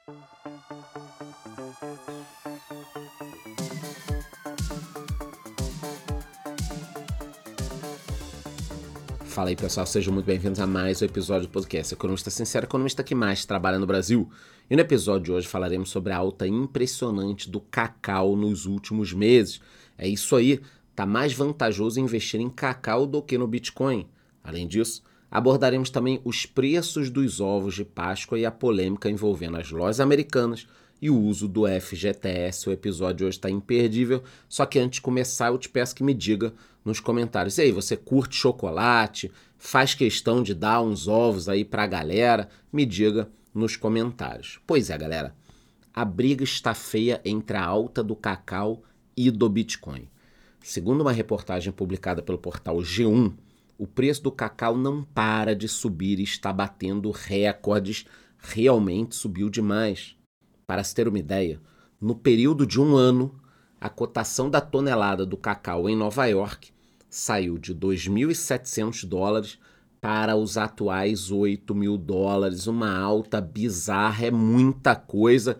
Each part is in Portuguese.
Fala aí, pessoal, sejam muito bem-vindos a mais um episódio do podcast Economista Sincero, economista que mais trabalha no Brasil. E no episódio de hoje falaremos sobre a alta impressionante do cacau nos últimos meses. É isso aí, tá mais vantajoso investir em cacau do que no Bitcoin. Além disso, abordaremos também os preços dos ovos de Páscoa e a polêmica envolvendo as lojas americanas e o uso do FGTS. O episódio de hoje está imperdível, só que antes de começar eu te peço que me diga nos comentários. E aí, você curte chocolate? Faz questão de dar uns ovos aí pra galera? Me diga nos comentários. Pois é, galera, a briga está feia entre a alta do cacau e do Bitcoin. Segundo uma reportagem publicada pelo portal G1, o preço do cacau não para de subir e está batendo recordes. Realmente subiu demais. Para se ter uma ideia, no período de um ano, a cotação da tonelada do cacau em Nova York saiu de $2.700 para os atuais $8.000, uma alta bizarra, é muita coisa,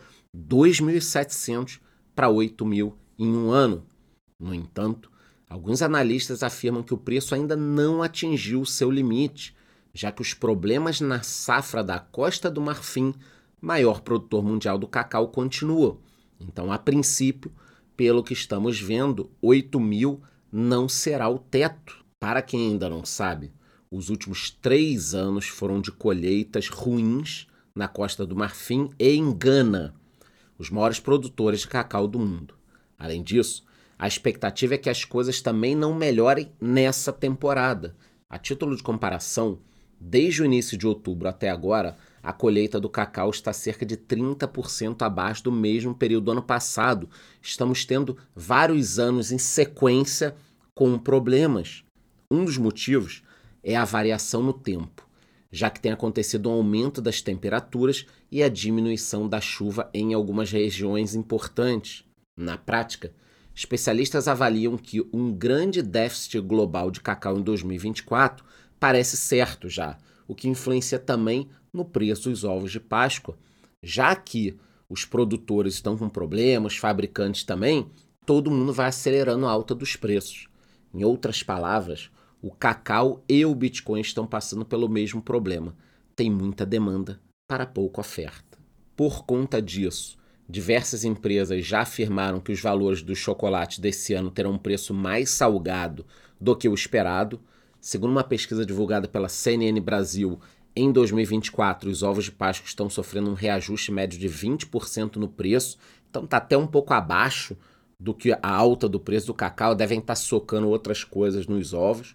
2.700 para 8.000 em um ano. No entanto, alguns analistas afirmam que o preço ainda não atingiu o seu limite, já que os problemas na safra da Costa do Marfim, maior produtor mundial do cacau, continuam. Então, a princípio, pelo que estamos vendo, 8.000 não será o teto. Para quem ainda não sabe, os últimos 3 anos foram de colheitas ruins na Costa do Marfim e em Gana, os maiores produtores de cacau do mundo. Além disso, a expectativa é que as coisas também não melhorem nessa temporada. A título de comparação, desde o início de outubro até agora, a colheita do cacau está cerca de 30% abaixo do mesmo período do ano passado. Estamos tendo vários anos em sequência com problemas. Um dos motivos é a variação no tempo, já que tem acontecido um aumento das temperaturas e a diminuição da chuva em algumas regiões importantes. Na prática, especialistas avaliam que um grande déficit global de cacau em 2024 parece certo já, o que influencia também no preço dos ovos de Páscoa. Já que os produtores estão com problemas, os fabricantes também, todo mundo vai acelerando a alta dos preços. Em outras palavras, o cacau e o Bitcoin estão passando pelo mesmo problema. Tem muita demanda para pouca oferta. Por conta disso, diversas empresas já afirmaram que os valores dos chocolates desse ano terão um preço mais salgado do que o esperado. Segundo uma pesquisa divulgada pela CNN Brasil, em 2024, os ovos de Páscoa estão sofrendo um reajuste médio de 20% no preço, então está até um pouco abaixo do que a alta do preço do cacau, devem estar socando outras coisas nos ovos.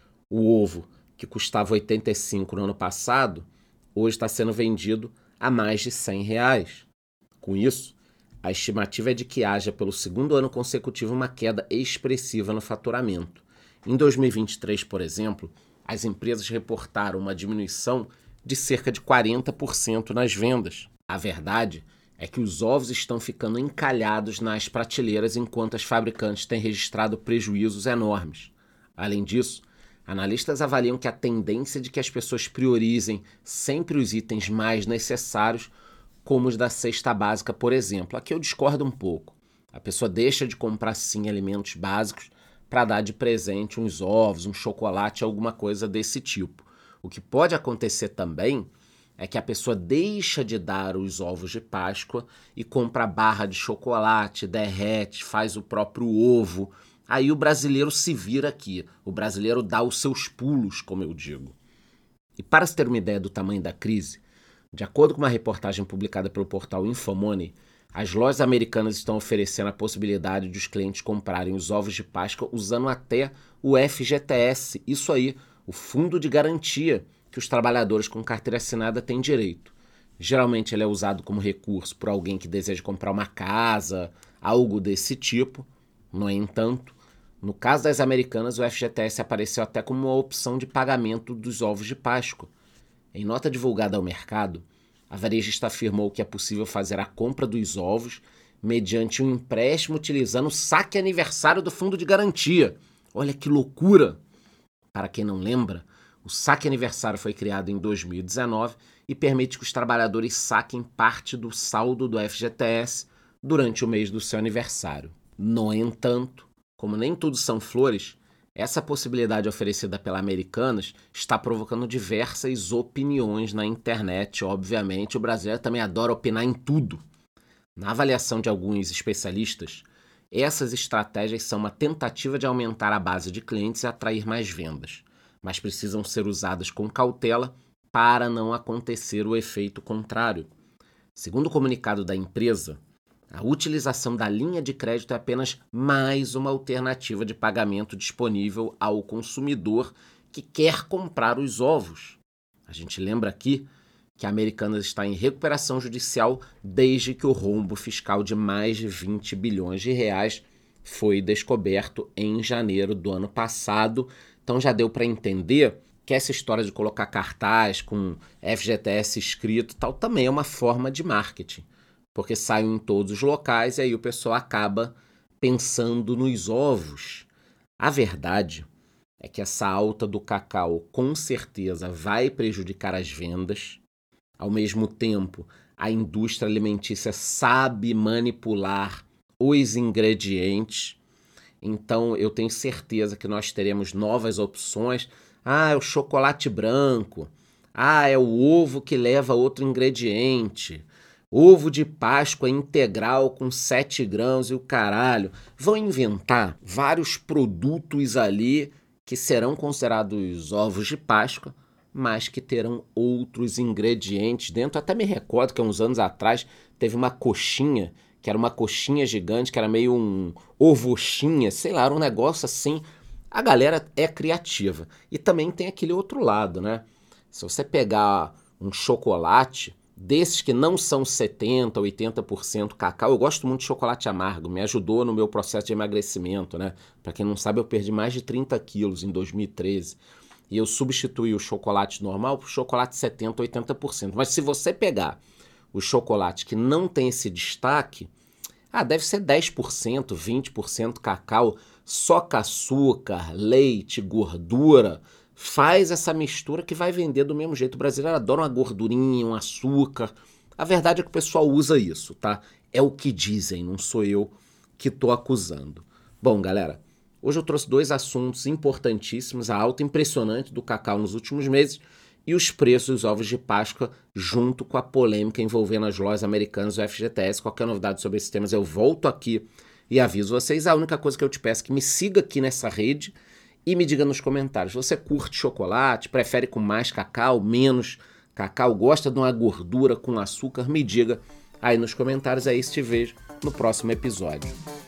O ovo, que custava 85 no ano passado, hoje está sendo vendido a mais de R$100. Com isso, a estimativa é de que haja pelo segundo ano consecutivo uma queda expressiva no faturamento. Em 2023, por exemplo, as empresas reportaram uma diminuição de cerca de 40% nas vendas. A verdade é que os ovos estão ficando encalhados nas prateleiras enquanto as fabricantes têm registrado prejuízos enormes. Além disso, analistas avaliam que a tendência de que as pessoas priorizem sempre os itens mais necessários, como os da cesta básica, por exemplo. Aqui eu discordo um pouco. A pessoa deixa de comprar, sim, alimentos básicos para dar de presente uns ovos, um chocolate, alguma coisa desse tipo. O que pode acontecer também é que a pessoa deixa de dar os ovos de Páscoa e compra barra de chocolate, derrete, faz o próprio ovo. Aí o brasileiro se vira aqui. O brasileiro dá os seus pulos, como eu digo. E para se ter uma ideia do tamanho da crise, de acordo com uma reportagem publicada pelo portal Infomoney, as lojas americanas estão oferecendo a possibilidade de os clientes comprarem os ovos de Páscoa usando até o FGTS, isso aí, o fundo de garantia que os trabalhadores com carteira assinada têm direito. Geralmente ele é usado como recurso por alguém que deseja comprar uma casa, algo desse tipo. No entanto, no caso das americanas, o FGTS apareceu até como uma opção de pagamento dos ovos de Páscoa. Em nota divulgada ao mercado, a varejista afirmou que é possível fazer a compra dos ovos mediante um empréstimo utilizando o saque aniversário do fundo de garantia. Olha que loucura! Para quem não lembra, o saque aniversário foi criado em 2019 e permite que os trabalhadores saquem parte do saldo do FGTS durante o mês do seu aniversário. No entanto, como nem tudo são flores, essa possibilidade oferecida pela Americanas está provocando diversas opiniões na internet. Obviamente, o brasileiro também adora opinar em tudo. Na avaliação de alguns especialistas, essas estratégias são uma tentativa de aumentar a base de clientes e atrair mais vendas, mas precisam ser usadas com cautela para não acontecer o efeito contrário. Segundo o comunicado da empresa, a utilização da linha de crédito é apenas mais uma alternativa de pagamento disponível ao consumidor que quer comprar os ovos. A gente lembra aqui que a Americanas está em recuperação judicial desde que o rombo fiscal de mais de 20 bilhões de reais foi descoberto em janeiro do ano passado. Então já deu para entender que essa história de colocar cartaz com FGTS escrito e tal também é uma forma de marketing, porque saem em todos os locais e aí o pessoal acaba pensando nos ovos. A verdade é que essa alta do cacau com certeza vai prejudicar as vendas. Ao mesmo tempo, a indústria alimentícia sabe manipular os ingredientes. Então, eu tenho certeza que nós teremos novas opções. É o chocolate branco. É o ovo que leva outro ingrediente. Ovo de Páscoa integral com 7 grãos e o caralho. Vão inventar vários produtos ali que serão considerados ovos de Páscoa, mas que terão outros ingredientes dentro. Até me recordo que há uns anos atrás teve uma coxinha, que era uma coxinha gigante, que era meio um ovoxinha, sei lá, era um negócio assim. A galera é criativa. E também tem aquele outro lado, né? Se você pegar um chocolate desses que não são 70%, 80% cacau, eu gosto muito de chocolate amargo, me ajudou no meu processo de emagrecimento, né? Para quem não sabe, eu perdi mais de 30 quilos em 2013. E eu substituí o chocolate normal por chocolate 70%, 80%. Mas se você pegar o chocolate que não tem esse destaque, deve ser 10%, 20% cacau, só com açúcar, leite, gordura. Faz essa mistura que vai vender do mesmo jeito. O brasileiro adora uma gordurinha, um açúcar. A verdade é que o pessoal usa isso, tá? É o que dizem, não sou eu que tô acusando. Bom, galera, hoje eu trouxe 2 assuntos importantíssimos, a alta impressionante do cacau nos últimos meses e os preços dos ovos de Páscoa, junto com a polêmica envolvendo as lojas americanas do FGTS. Qualquer novidade sobre esses temas eu volto aqui e aviso vocês. A única coisa que eu te peço é que me siga aqui nessa rede e me diga nos comentários, você curte chocolate, prefere com mais cacau, menos cacau, gosta de uma gordura com açúcar? Me diga aí nos comentários, aí te vejo no próximo episódio.